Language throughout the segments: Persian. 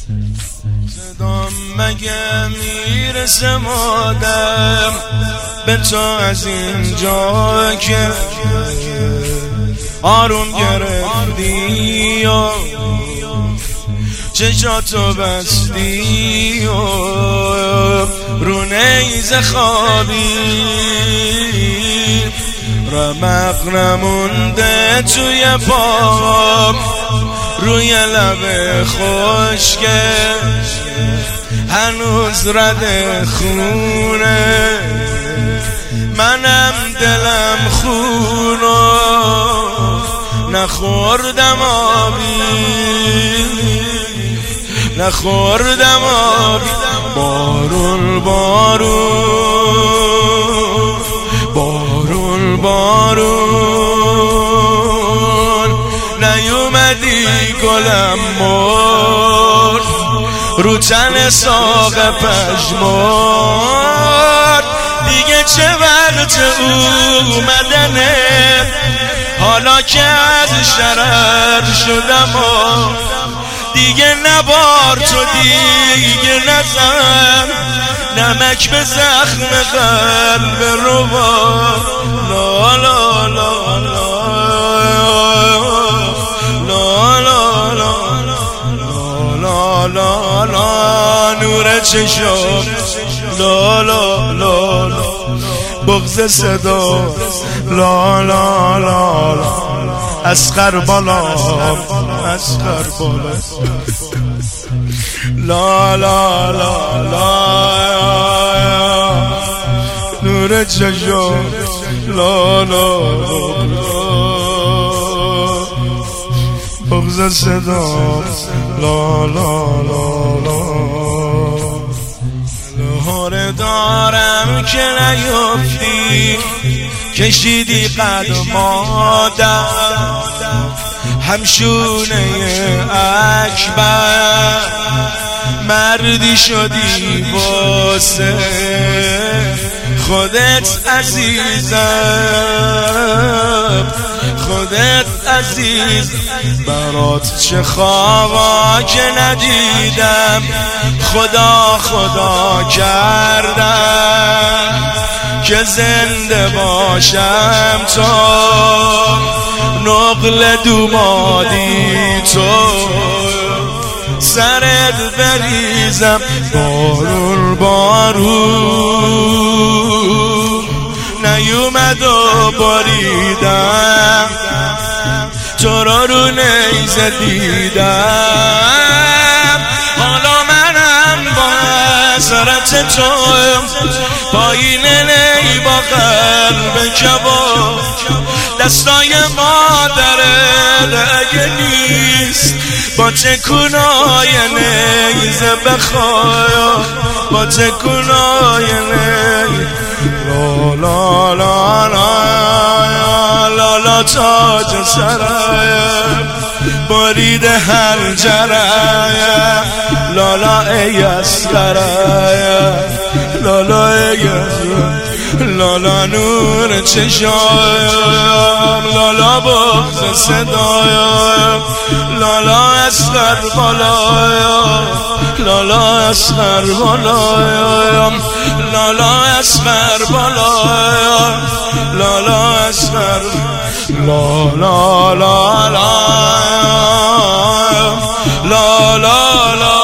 صدام مگه میرسه مادم به تو از اینجا که آروم گرفتی و چشاتو بستی و رو نیز خوابی رمق نمونده توی پام روی لب خشکه هنوز رد خونه منم دلم خونو نخوردم آبی نخوردم آبی بارون بارون بارون بارون نیومدی گلم مرد رو تن ساق پژمرد دیگه چه وقت اومدنه حالا که از شرر شدم و دیگه نبار تو دیگه نزن نمک به زخم قلب ربا لا لا لا لا لا لا لا لا نور چشم لا لا لا لا بغض صدا لا لا لا لا اسخر بالا اسخر بالا لا لا لا لا نور چشم لا لا بغض صدا لا لا لا لا لهور دارم که نیفتی کشیدی قدم آدم همشونه اکبر مردی شدی واسه خودت عزیزم خودت عزیز برات چه خوابا که ندیدم خدا خدا کردم که زنده باشم تو نقل دومادی تو سرت بریزم بارون بارون نیومد و باریدم تو را رو نیزه دیدم حالا منم با حسرت تو پایین نی با قلب کباب دستای مادرت اگه نیست با تکونای نیزه بخواه با تکونای نیزه لا لا لا لا لا لا تاج سرایم برید حنجرایم لالا ای اسقرایم لالا ای لالا نور چشایم لالا بغض صدایم لالا اسقر بالایم لالا اسقر بالایم لالا اسقر بالایم لالا اسقر لا لا لا لا لا لا لا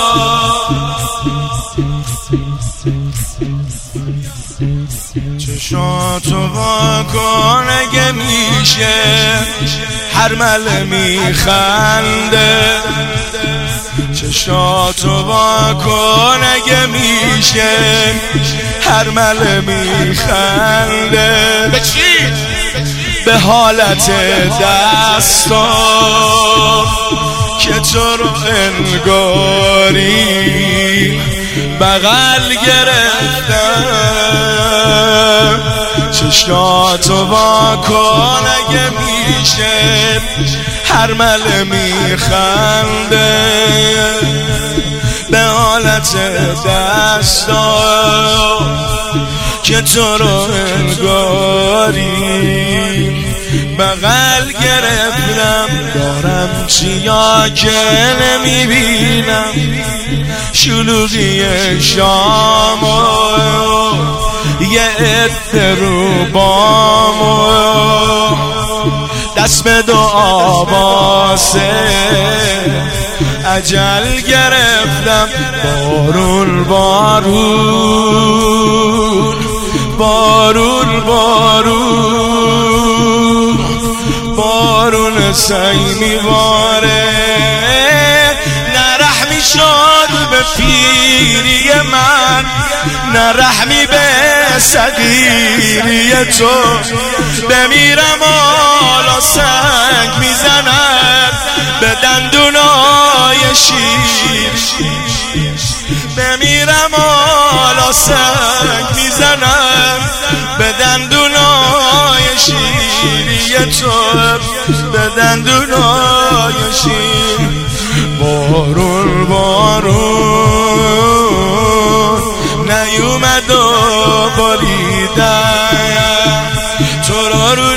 چشاتو واکن اگه میشه هر مله میخنده چشاتو واکن اگه میشه هر مله میخنده به چی؟ به حالت دستا که تو رو انگاری بغل گرفتم چشاتو واکن اگه میشه هر مله میخنده به حالت دستا که تو رو انگاری بغل گرفتم دارم چیا که نمیبینم شلوغی شام یه عده رو بام دست به دعا واسه اجل گرفتم بارون بارون بارون بارون بارون سعی میباره نه رحمی شد به پیری من نه رحمی به صغیری تو بمیرم حالا سنگ میزنم به دندونای شیر بمیرم حالا سنگ میزنم به دندونای شیری تو به دندونای شیر بارون بارون نیومد و باریدم تو را رو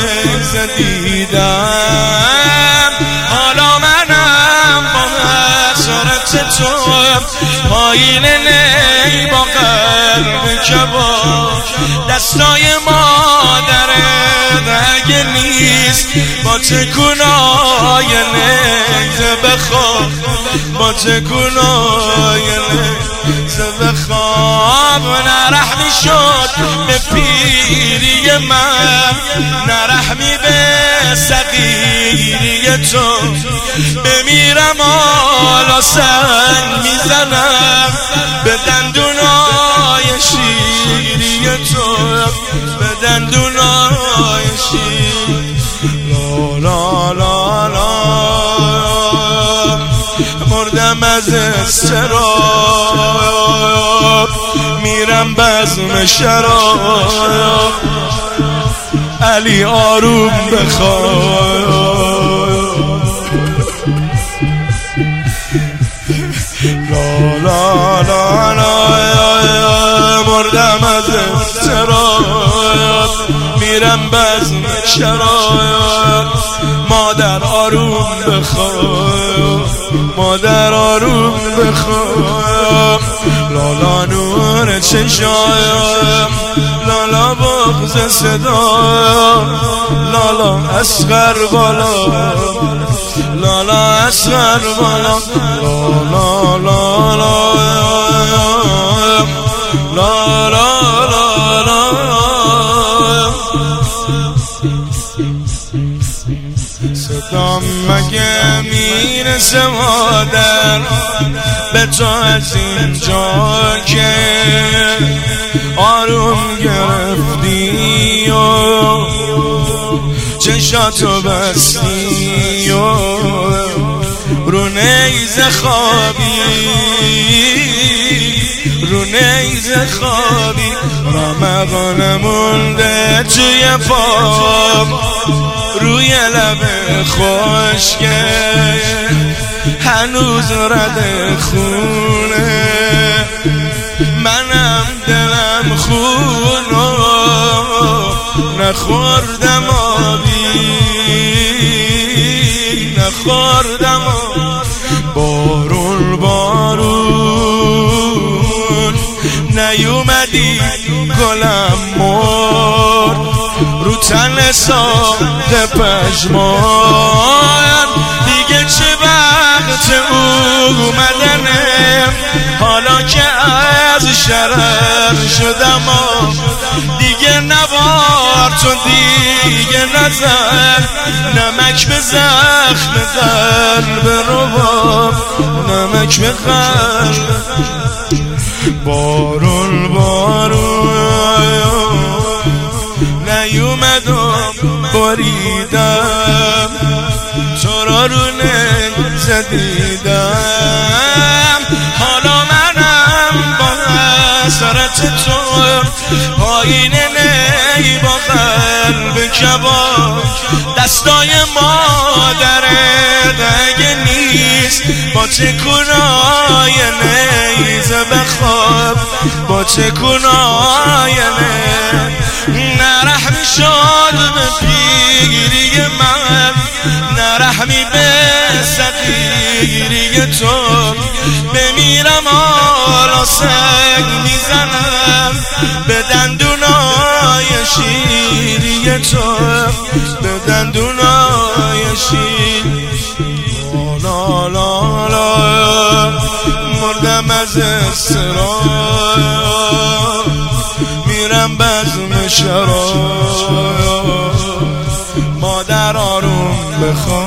نزدیدم حالا منم با حسرت تو پایین نی با قلب کباب دستای مادرت اگه نیست با تکونای نیزه بخواب با تکونای نیزه بخواب نه رحمی شد به پیری من نه رحمی به صغیری تو بمیرم حالا سنگ میزنم به دندونای شیری تو به دندونای شیر لا لا لا مردم از استراب میرم بزم شراب علی آروم بخواب لا لا لا لا مردم از استراب میرم بزم شراب مادر آروم بخواب مادر آروم بخواب لالا نور چشایم لالا بغض صدا لالا اصغر بالا لالا اصغر بالا لالا لالا لالا لالا صدام مگه میرسه مادر به تو از اینجا که آروم گرفتی و چشاتو بستی و رو نیزه خوابی رو نیزه خوابی رمقان مونده توی پام روی لب خشکه هنوز رد خونه منم دلم خونو نخوردم آبی نخوردم بارون بارون نیومدی گلم مرد رو تن ساخت پشمان دیگه چه وقت اومدنه حالا که از شرر شدم دیگه نبار تو دیگه نزن نمک به زخم قلب رباب نمک به قلب بارون بارون نیومدم باریدم تو را رو نزدیدم حالا منم با حسرت تو پایین نی با قلب کباب دستای مادرت اگه نیست با تکونای نیزه بخواب با تکونای نه رحم شد به پیری دلگیری تو بمیرم حالا سنگ میزنم به دندونای شیری تو، به دندونای شیر. لا لا لا مردم از اضطراب میرم بزم شراب. مادر آروم بخواب